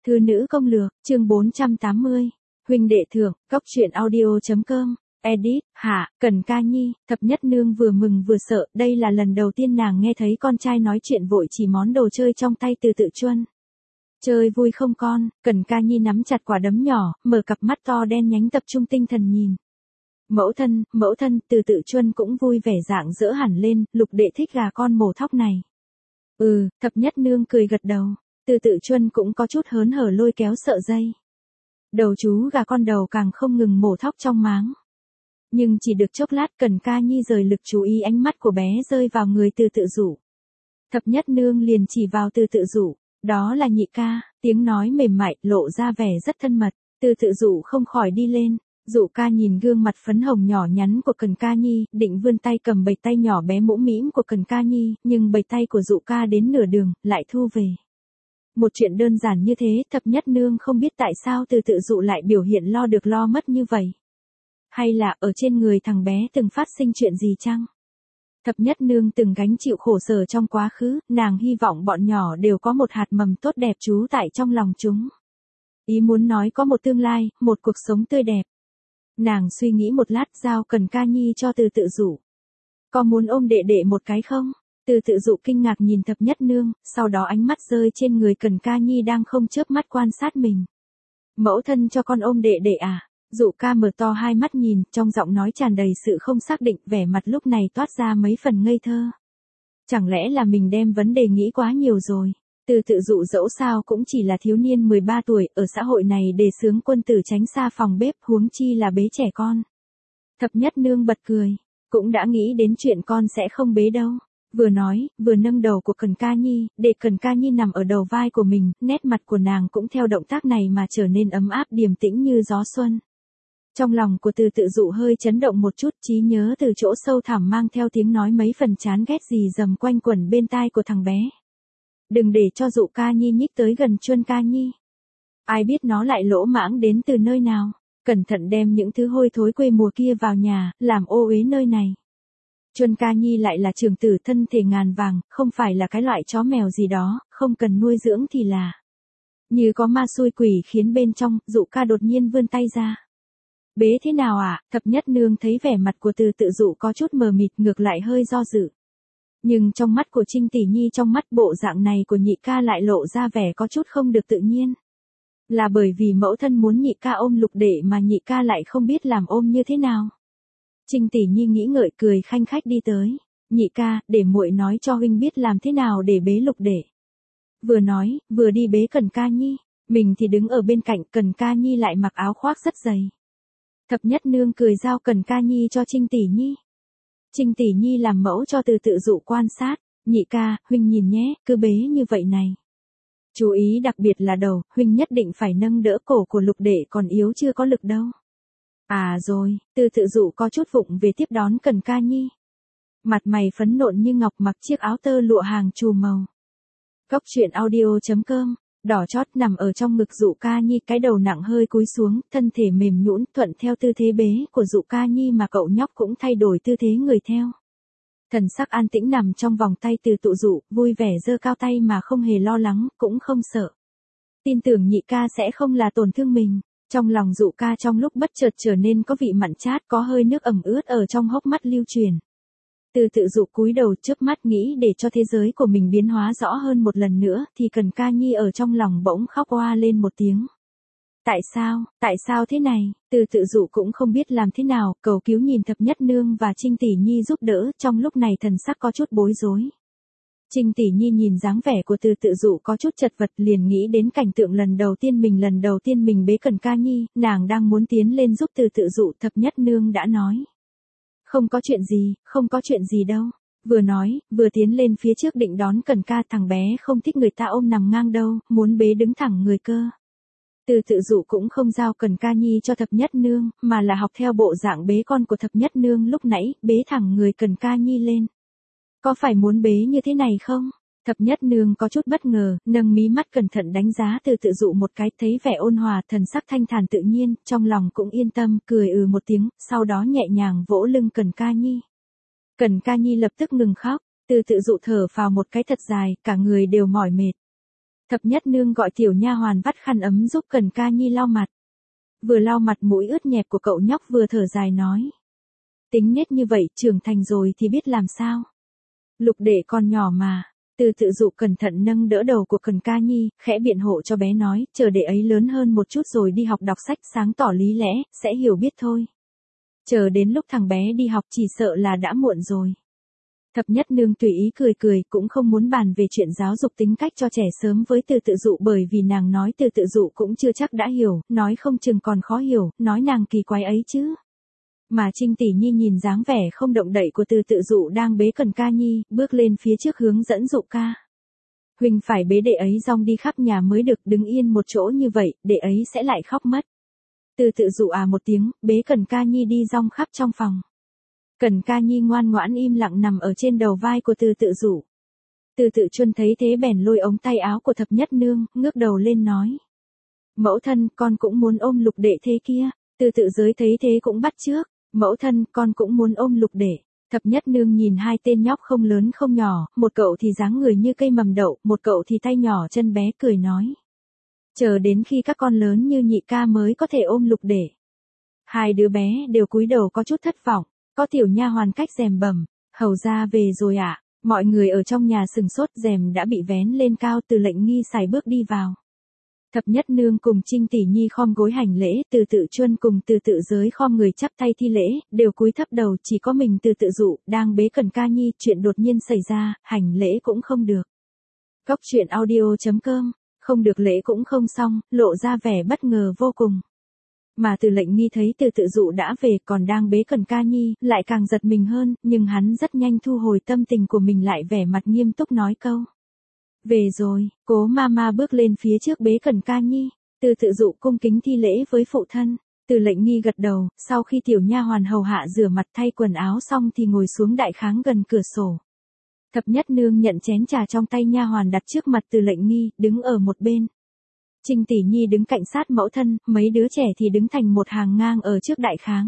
Thư nữ công lược, chương 480. Huynh đệ thưởng, góc truyện audio.com. Edit, hạ, Cần Ca Nhi, Thập Nhất Nương vừa mừng vừa sợ, đây là lần đầu tiên nàng nghe thấy con trai nói chuyện vội chỉ món đồ chơi trong tay từ tự chuân. Chơi vui không con, Cần Ca Nhi nắm chặt quả đấm nhỏ, mở cặp mắt to đen nhánh tập trung tinh thần nhìn. Mẫu thân, từ tự chuân cũng vui vẻ rạng rỡ hẳn lên, lục đệ thích gà con mổ thóc này. Thập Nhất Nương cười gật đầu, từ tự chuân cũng có chút hớn hở lôi kéo sợi dây. Đầu chú gà con đầu càng không ngừng mổ thóc trong máng. Nhưng chỉ được chốc lát Cần Ca Nhi rời lực chú ý ánh mắt của bé rơi vào người từ tự dụ. Thập Nhất Nương liền chỉ vào từ tự dụ, đó là nhị ca, tiếng nói mềm mại lộ ra vẻ rất thân mật, từ tự dụ không khỏi đi lên. Dụ ca nhìn gương mặt phấn hồng nhỏ nhắn của Cần Ca Nhi, định vươn tay cầm bầy tay nhỏ bé mũm mĩm của Cần Ca Nhi, nhưng bầy tay của dụ ca đến nửa đường, lại thu về. Một chuyện đơn giản như thế, Thập Nhất Nương không biết tại sao từ tự dụ lại biểu hiện lo được lo mất như vậy. Hay là ở trên người thằng bé từng phát sinh chuyện gì chăng? Thập Nhất Nương từng gánh chịu khổ sở trong quá khứ, nàng hy vọng bọn nhỏ đều có một hạt mầm tốt đẹp trú tại trong lòng chúng. Ý muốn nói có một tương lai, một cuộc sống tươi đẹp. Nàng suy nghĩ một lát giao Cần Ca Nhi cho từ tự dụ. Có muốn ôm đệ đệ một cái không? Từ tự dụ kinh ngạc nhìn Thập Nhất Nương, sau đó ánh mắt rơi trên người Cần Ca Nhi đang không chớp mắt quan sát mình. Mẫu thân cho con ôm đệ đệ à? Dụ ca mở to hai mắt nhìn, trong giọng nói tràn đầy sự không xác định, vẻ mặt lúc này toát ra mấy phần ngây thơ. Chẳng lẽ là mình đem vấn đề nghĩ quá nhiều rồi? Từ tự dụ dẫu sao cũng chỉ là thiếu niên 13 tuổi, ở xã hội này đề xướng quân tử tránh xa phòng bếp, huống chi là bế trẻ con. Thập Nhất Nương bật cười, cũng đã nghĩ đến chuyện con sẽ không bế đâu. Vừa nói, vừa nâng đầu của Cần Ca Nhi, để Cần Ca Nhi nằm ở đầu vai của mình, nét mặt của nàng cũng theo động tác này mà trở nên ấm áp điềm tĩnh như gió xuân. Trong lòng của từ tự dụ hơi chấn động một chút, trí nhớ từ chỗ sâu thẳm mang theo tiếng nói mấy phần chán ghét gì dầm quanh quẩn bên tai của thằng bé. Đừng để cho dụ Ca Nhi nhích tới gần Chuân Ca Nhi. Ai biết nó lại lỗ mãng đến từ nơi nào, cẩn thận đem những thứ hôi thối quê mùa kia vào nhà, làm ô uế nơi này. Chuân Ca Nhi lại là trưởng tử thân thể ngàn vàng, không phải là cái loại chó mèo gì đó, không cần nuôi dưỡng thì là. Như có ma xui quỷ khiến bên trong, dụ ca đột nhiên vươn tay ra. Bế thế nào ạ? Thập Nhất Nương thấy vẻ mặt của từ tự dụ có chút mờ mịt, ngược lại hơi do dự. Nhưng trong mắt của Trinh tỷ nhi, trong mắt bộ dạng này của nhị ca lại lộ ra vẻ có chút không được tự nhiên. Là bởi vì mẫu thân muốn nhị ca ôm lục đệ mà nhị ca lại không biết làm ôm như thế nào. Trinh tỷ nhi nghĩ ngợi cười khanh khách đi tới. Nhị ca, để muội nói cho huynh biết làm thế nào để bế lục đệ. Vừa nói, vừa đi bế Cần Ca Nhi. Mình thì đứng ở bên cạnh, Cần Ca Nhi lại mặc áo khoác rất dày. Thập Nhất Nương cười giao Cần Ca Nhi cho Trinh tỷ nhi. Trinh tỷ nhi làm mẫu cho từ tự dụ quan sát. Nhị ca, huynh nhìn nhé, cứ bế như vậy này. Chú ý đặc biệt là đầu, huynh nhất định phải nâng đỡ cổ của lục đệ, còn yếu chưa có lực đâu. À rồi, từ tự dụ có chút vụng về tiếp đón Cần Ca Nhi. Mặt mày phấn nộn như ngọc, mặc chiếc áo tơ lụa hàng chùm màu. Góc truyện audio.com. Đỏ chót nằm ở trong ngực dụ Ca Nhi, cái đầu nặng hơi cúi xuống, thân thể mềm nhũn, thuận theo tư thế bế của dụ Ca Nhi mà cậu nhóc cũng thay đổi tư thế người theo. Thần sắc an tĩnh nằm trong vòng tay từ tự dụ, vui vẻ giơ cao tay mà không hề lo lắng, cũng không sợ. Tin tưởng nhị ca sẽ không là tổn thương mình. Trong lòng dụ ca trong lúc bất chợt trở nên có vị mặn chát, có hơi nước ẩm ướt ở trong hốc mắt lưu truyền. Từ tự dụ cúi đầu chớp mắt nghĩ để cho thế giới của mình biến hóa rõ hơn một lần nữa, thì Cần Ca Nhi ở trong lòng bỗng khóc oa lên một tiếng. Tại sao thế này? Từ tự dụ cũng không biết làm thế nào, cầu cứu nhìn Thập Nhất Nương và Trinh tỷ nhi giúp đỡ, trong lúc này thần sắc có chút bối rối. Trinh tỷ nhi nhìn dáng vẻ của từ tự dụ có chút chật vật, liền nghĩ đến cảnh tượng lần đầu tiên mình bế Cần Ca Nhi, nàng đang muốn tiến lên giúp từ tự dụ. Thập Nhất Nương đã nói. Không có chuyện gì đâu. Vừa nói, vừa tiến lên phía trước định đón Cần Ca, thằng bé không thích người ta ôm nằm ngang đâu, muốn bế đứng thẳng người cơ. Từ tự dụ cũng không giao Cần Ca Nhi cho Thập Nhất Nương, mà là học theo bộ dạng bế con của Thập Nhất Nương lúc nãy, bế thẳng người Cần Ca Nhi lên. Có phải muốn bế như thế này không? Thập Nhất Nương có chút bất ngờ, nâng mí mắt cẩn thận đánh giá từ tự dụ một cái, thấy vẻ ôn hòa, thần sắc thanh thản tự nhiên, trong lòng cũng yên tâm, cười một tiếng, sau đó nhẹ nhàng vỗ lưng Cần Ca Nhi. Cần Ca Nhi lập tức ngừng khóc, từ tự dụ thở phào một cái thật dài, cả người đều mỏi mệt. Thập nhất nương gọi tiểu nha hoàn vắt khăn ấm giúp Cần Ca Nhi lau mặt. Vừa lau mặt mũi ướt nhẹp của cậu nhóc vừa thở dài nói. Tính nết như vậy trưởng thành rồi thì biết làm sao. Lục đệ con nhỏ mà. Từ tự dụ cẩn thận nâng đỡ đầu của Cần Ca Nhi, khẽ biện hộ cho bé nói, chờ đệ ấy lớn hơn một chút rồi đi học đọc sách sáng tỏ lý lẽ, sẽ hiểu biết thôi. Chờ đến lúc thằng bé đi học chỉ sợ là đã muộn rồi. Thập nhất nương tùy ý cười cười, cũng không muốn bàn về chuyện giáo dục tính cách cho trẻ sớm với từ tự dụ, bởi vì nàng nói từ tự dụ cũng chưa chắc đã hiểu, nói không chừng còn khó hiểu, nói nàng kỳ quái ấy chứ. Mà Trinh tỷ nhi nhìn dáng vẻ không động đậy của từ tự dụ đang bế Cần Ca Nhi, bước lên phía trước hướng dẫn dụ ca. Huynh phải bế đệ ấy rong đi khắp nhà mới được, đứng yên một chỗ như vậy, đệ ấy sẽ lại khóc mất. Từ tự dụ một tiếng, bế Cần Ca Nhi đi rong khắp trong phòng. Cần Ca Nhi ngoan ngoãn im lặng nằm ở trên đầu vai của từ tự dụ. Từ tự Chuân thấy thế bèn lôi ống tay áo của thập nhất nương, ngước đầu lên nói. Mẫu thân, con cũng muốn ôm lục đệ thế kia. Từ tự giới thấy thế cũng bắt chước. Mẫu thân, con cũng muốn ôm lục đệ. Thập nhất nương nhìn hai tên nhóc không lớn không nhỏ, một cậu thì dáng người như cây mầm đậu, một cậu thì tay nhỏ chân bé, cười nói. Chờ đến khi các con lớn như nhị ca mới có thể ôm lục đệ. Hai đứa bé đều cúi đầu có chút thất vọng, có tiểu nha hoàn cách rèm bẩm, hầu ra về rồi ạ. Mọi người ở trong nhà sừng sốt, rèm đã bị vén lên cao, Từ Lệnh Nghi sải bước đi vào. Thập nhất nương cùng Trinh tỷ nhi khom gối hành lễ, Từ tự Chuân cùng Từ tự giới khom người chắp tay thi lễ, đều cúi thấp đầu, chỉ có mình Từ tự dụ đang bế Cần Ca Nhi, chuyện đột nhiên xảy ra, hành lễ cũng không được. Góc truyện audio.com, không được lễ cũng không xong, lộ ra vẻ bất ngờ vô cùng. Mà Từ Lệnh Nghi thấy Từ tự dụ đã về, còn đang bế Cần Ca Nhi, lại càng giật mình hơn, nhưng hắn rất nhanh thu hồi tâm tình của mình lại, vẻ mặt nghiêm túc nói câu. Về rồi, Cố Mama bước lên phía trước bế Cần Ca Nhi, Từ tự dụ cung kính thi lễ với phụ thân. Từ Lệnh Nghi gật đầu, sau khi tiểu nha hoàn hầu hạ rửa mặt thay quần áo xong thì ngồi xuống đại kháng gần cửa sổ. Thập nhất nương nhận chén trà trong tay nha hoàn đặt trước mặt Từ Lệnh Nghi, đứng ở một bên. Trinh tỷ nhi đứng cạnh sát mẫu thân, mấy đứa trẻ thì đứng thành một hàng ngang ở trước đại kháng.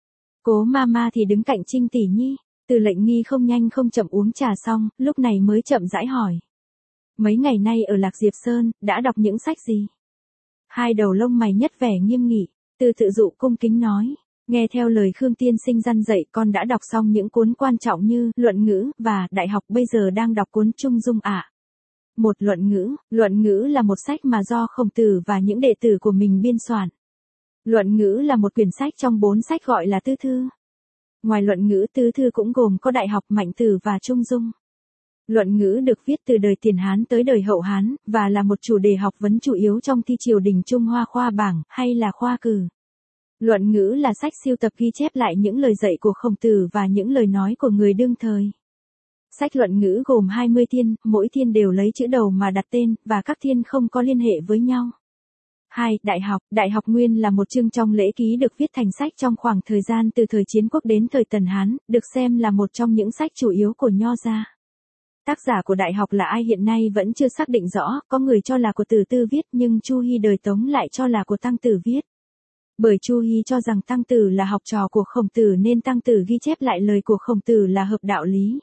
Cố Mama thì đứng cạnh Trinh tỷ nhi. Từ Lệnh Nghi không nhanh không chậm uống trà xong, lúc này mới chậm rãi hỏi. Mấy ngày nay ở Lạc Diệp Sơn, đã đọc những sách gì? Hai đầu lông mày nhất vẻ nghiêm nghị, Từ tự dụ cung kính nói. Nghe theo lời Khương tiên sinh răn dạy, con đã đọc xong những cuốn quan trọng như Luận ngữ và Đại học, bây giờ đang đọc cuốn Trung Dung ạ. Một luận ngữ là một sách mà do Khổng Tử và những đệ tử của mình biên soạn. Luận ngữ là một quyển sách trong 4 sách gọi là Tứ Thư. Ngoài luận ngữ, Tứ Thư cũng gồm có Đại học, Mạnh Tử và Trung Dung. Luận ngữ được viết từ đời Tiền Hán tới đời Hậu Hán, và là một chủ đề học vấn chủ yếu trong thi triều đình Trung Hoa khoa bảng, hay là khoa cử. Luận ngữ là sách sưu tập ghi chép lại những lời dạy của Khổng Tử và những lời nói của người đương thời. Sách luận ngữ gồm 20 thiên, mỗi thiên đều lấy chữ đầu mà đặt tên, và các thiên không có liên hệ với nhau. 2. Đại học nguyên là một chương trong lễ ký được viết thành sách trong khoảng thời gian từ thời Chiến Quốc đến thời Tần Hán, được xem là một trong những sách chủ yếu của Nho gia. Tác giả của Đại học là ai hiện nay vẫn chưa xác định rõ, có người cho là của Từ Tư viết nhưng Chu Hy đời Tống lại cho là của Tăng Tử viết. Bởi Chu Hy cho rằng Tăng Tử là học trò của Khổng Tử nên Tăng Tử ghi chép lại lời của Khổng Tử là hợp đạo lý.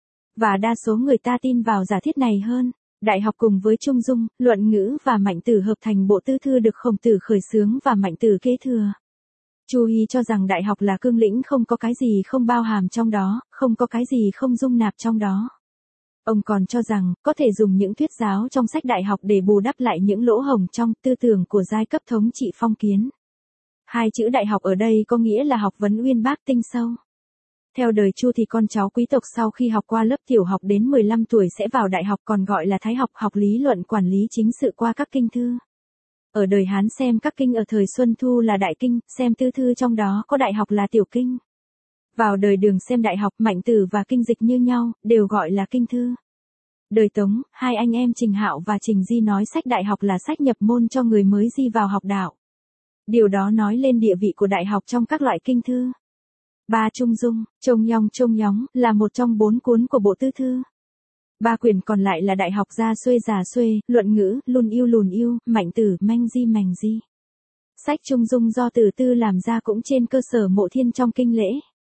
Và đa số người ta tin vào giả thiết này hơn. Đại học cùng với Trung Dung, Luận ngữ và Mạnh Tử hợp thành bộ Tứ Thư được Khổng Tử khởi xướng và Mạnh Tử kế thừa. Chu Hy cho rằng Đại học là cương lĩnh, không có cái gì không bao hàm trong đó, không có cái gì không dung nạp trong đó. Ông còn cho rằng, có thể dùng những thuyết giáo trong sách Đại học để bù đắp lại những lỗ hổng trong tư tưởng của giai cấp thống trị phong kiến. Hai chữ Đại học ở đây có nghĩa là học vấn uyên bác tinh sâu. Theo đời Chu thì con cháu quý tộc sau khi học qua lớp tiểu học đến 15 tuổi sẽ vào đại học, còn gọi là thái học, học lý luận quản lý chính sự qua các kinh thư. Ở đời Hán xem các kinh ở thời Xuân Thu là đại kinh, xem Tư Thư trong đó có đại học là tiểu kinh. Vào đời Đường xem Đại học, Mạnh Tử và kinh dịch như nhau, đều gọi là kinh thư. Đời Tống, hai anh em Trình Hạo và Trình Di nói sách Đại học là sách nhập môn cho người mới di vào học đạo. Điều đó nói lên địa vị của đại học trong các loại kinh thư. 3. Trung Dung, Trông Nhóng là một trong 4 cuốn của bộ Tứ Thư. 3 quyển còn lại là Đại học Gia Xuê, Luận ngữ, Lùn Yêu, Mạnh Tử, Manh Di. Sách Trung Dung do Từ Tư làm ra cũng trên cơ sở Mộ Thiên trong kinh lễ.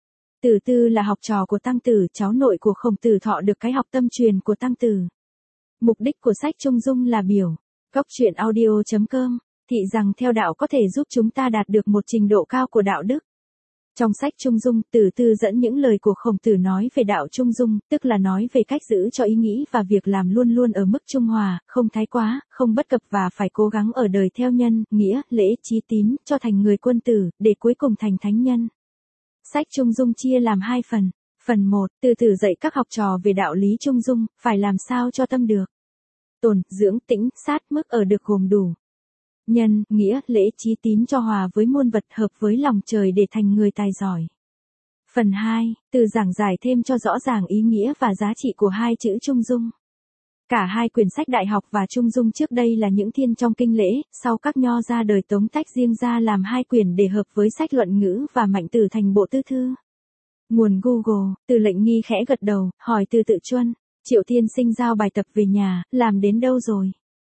Từ Tư là học trò của Tăng Tử, cháu nội của Khổng Tử, thọ được cái học tâm truyền của Tăng Tử. Mục đích của sách Trung Dung là biểu. Góc truyện audio.com, thị rằng theo đạo có thể giúp chúng ta đạt được một trình độ cao của đạo đức. Trong sách Trung Dung, Từ Tư dẫn những lời của Khổng Tử nói về đạo Trung Dung, tức là nói về cách giữ cho ý nghĩ và việc làm luôn luôn ở mức trung hòa, không thái quá, không bất cập và phải cố gắng ở đời theo nhân, nghĩa, lễ, chí tín, cho thành người quân tử, để cuối cùng thành thánh nhân. Sách Trung Dung chia làm 2 phần. Phần 1, Từ Tử dạy các học trò về đạo lý Trung Dung, phải làm sao cho tâm được tồn, dưỡng, tĩnh, sát, mức ở được gồm đủ. Nhân, nghĩa, lễ, chí tín cho hòa với muôn vật, hợp với lòng trời để thành người tài giỏi. Phần 2, Từ giảng giải thêm cho rõ ràng ý nghĩa và giá trị của 2 chữ Trung Dung. Cả 2 quyển sách Đại học và Trung Dung trước đây là những thiên trong kinh lễ, sau các nho ra đời Tống tách riêng ra làm 2 quyển để hợp với sách luận ngữ và Mạnh Tử thành bộ tư thư. Nguồn Google, Từ Lệnh Nghi khẽ gật đầu, hỏi Từ Tự Chuân, Triệu Tiên Sinh giao bài tập về nhà, làm đến đâu rồi?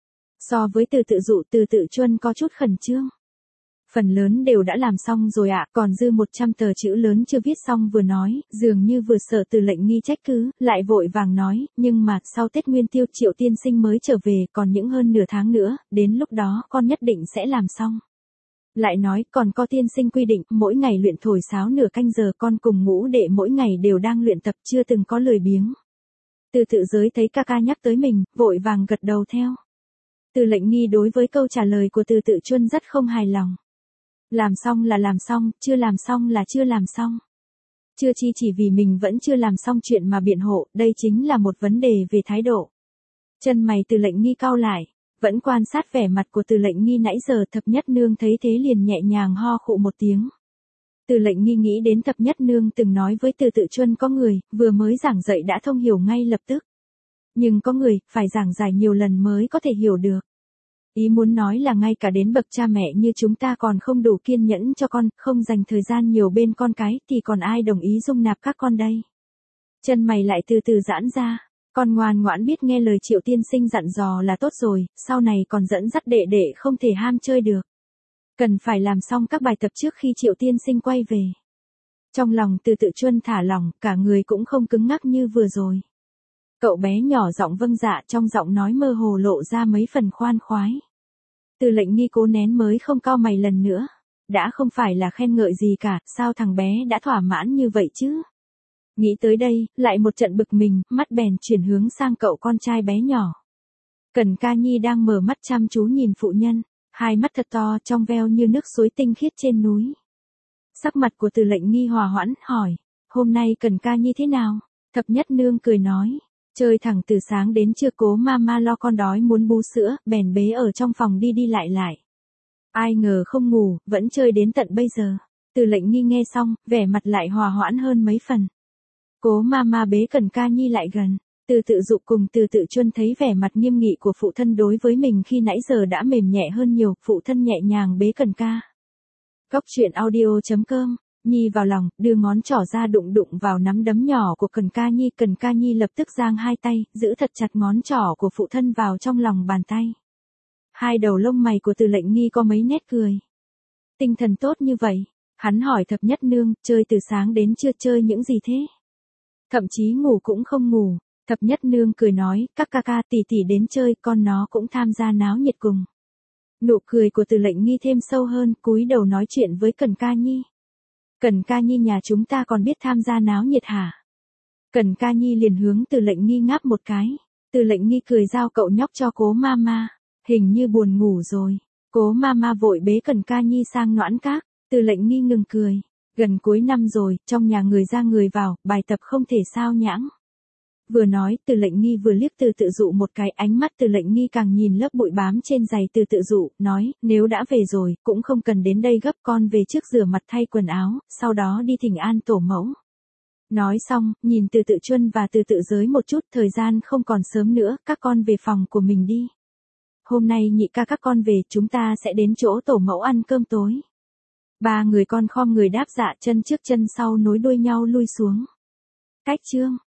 So với Từ Tự Dụ, Từ Tự Chuân có chút khẩn trương. Phần lớn đều đã làm xong rồi ạ, còn dư 100 tờ chữ lớn chưa viết xong vừa nói, dường như vừa sợ Từ Lệnh Nghi trách cứ, lại vội vàng nói, nhưng mà, sau Tết Nguyên Tiêu Triệu Tiên Sinh mới trở về, còn những hơn nửa tháng nữa, đến lúc đó con nhất định sẽ làm xong. Lại nói, còn có tiên sinh quy định, mỗi ngày luyện thổi sáo nửa canh giờ, con cùng ngũ đệ mỗi ngày đều đang luyện tập, chưa từng có lười biếng. Từ Tự Giới thấy ca ca nhắc tới mình, vội vàng gật đầu theo. Từ Lệnh Nghi đối với câu trả lời của Từ Tự Chuân rất không hài lòng. Làm xong là làm xong, chưa làm xong là chưa làm xong. Chưa chi chỉ vì mình vẫn chưa làm xong chuyện mà biện hộ, đây chính là một vấn đề về thái độ. Chân mày Từ Lệnh Nghi cau lại. Vẫn quan sát vẻ mặt của Từ Lệnh Nghi nãy giờ, Thập Nhất Nương thấy thế liền nhẹ nhàng ho khụ một tiếng. Từ Lệnh Nghi nghĩ đến Thập Nhất Nương từng nói với Từ Tự Chuân có người, vừa mới giảng dạy đã thông hiểu ngay lập tức. Nhưng có người, phải giảng giải nhiều lần mới có thể hiểu được. Ý muốn nói là ngay cả đến bậc cha mẹ như chúng ta còn không đủ kiên nhẫn cho con, không dành thời gian nhiều bên con cái, thì còn ai đồng ý dung nạp các con đây? Chân mày lại từ từ giãn ra. Con ngoan ngoãn biết nghe lời Triệu Tiên Sinh dặn dò là tốt rồi, sau này còn dẫn dắt đệ đệ không thể ham chơi được. Cần phải làm xong các bài tập trước khi Triệu Tiên Sinh quay về. Trong lòng Từ Tự Chuân thả lỏng, cả người cũng không cứng ngắc như vừa rồi. Cậu bé nhỏ giọng vâng dạ, trong giọng nói mơ hồ lộ ra mấy phần khoan khoái. Từ Lệnh Nghi cố nén mới không cau mày lần nữa. Đã không phải là khen ngợi gì cả, sao thằng bé đã thỏa mãn như vậy chứ? Nghĩ tới đây, lại một trận bực mình, mắt bèn chuyển hướng sang cậu con trai bé nhỏ. Cẩn Ca Nhi đang mở mắt chăm chú nhìn phụ nhân, hai mắt thật to trong veo như nước suối tinh khiết trên núi. Sắc mặt của Từ Lệnh Nghi hòa hoãn, hỏi, hôm nay Cẩn Ca Nhi thế nào? Thập Nhất Nương cười nói, chơi thẳng từ sáng đến trưa, cố mama lo con đói muốn bú sữa, bèn bế ở trong phòng đi đi lại lại. Ai ngờ không ngủ, vẫn chơi đến tận bây giờ. Từ Lệnh Nghi nghe xong, vẻ mặt lại hòa hoãn hơn mấy phần. Cố mama bế Cẩn Ca Nhi lại gần. Từ Tự Dụ cùng Từ Tự Chuân thấy vẻ mặt nghiêm nghị của phụ thân đối với mình khi nãy giờ đã mềm nhẹ hơn nhiều, phụ thân nhẹ nhàng bế Cẩn Ca. Góc truyện audio.com, Nhi vào lòng, đưa ngón trỏ ra đụng đụng vào nắm đấm nhỏ của Cẩn Ca Nhi lập tức giang hai tay, giữ thật chặt ngón trỏ của phụ thân vào trong lòng bàn tay. Hai đầu lông mày của Từ Lệnh Nghi có mấy nét cười. Tinh thần tốt như vậy, hắn hỏi Thập Nhất Nương, chơi từ sáng đến trưa chơi những gì thế? Thậm chí ngủ cũng không ngủ. Thập Nhất Nương cười nói, các ca ca tỷ tỷ đến chơi, con nó cũng tham gia náo nhiệt cùng. Nụ cười của Từ Lệnh Nghi thêm sâu hơn, cúi đầu nói chuyện với Cẩn Ca Nhi. Cẩn Ca Nhi nhà chúng ta còn biết tham gia náo nhiệt hả? Cẩn Ca Nhi liền hướng Từ Lệnh Nghi ngáp một cái. Từ Lệnh Nghi cười giao cậu nhóc cho cố mama, hình như buồn ngủ rồi. Cố mama vội bế Cẩn Ca Nhi sang noãn các. Từ Lệnh Nghi ngừng cười. Gần cuối năm rồi, trong nhà người ra người vào, bài tập không thể sao nhãng. Vừa nói, Từ Lệnh Nghi vừa liếc Từ Tự Dụ một cái, ánh mắt Từ Lệnh Nghi càng nhìn lớp bụi bám trên giày Từ Tự Dụ, nói, nếu đã về rồi, cũng không cần đến đây gấp, con về trước rửa mặt thay quần áo, sau đó đi thỉnh an tổ mẫu. Nói xong, nhìn Từ Tự Chuân và Từ Tự Giới một chút, thời gian không còn sớm nữa, các con về phòng của mình đi. Hôm nay nhị ca các con về, chúng ta sẽ đến chỗ tổ mẫu ăn cơm tối. Ba người con khom người đáp dạ, chân trước chân sau nối đuôi nhau lui xuống. Cách chương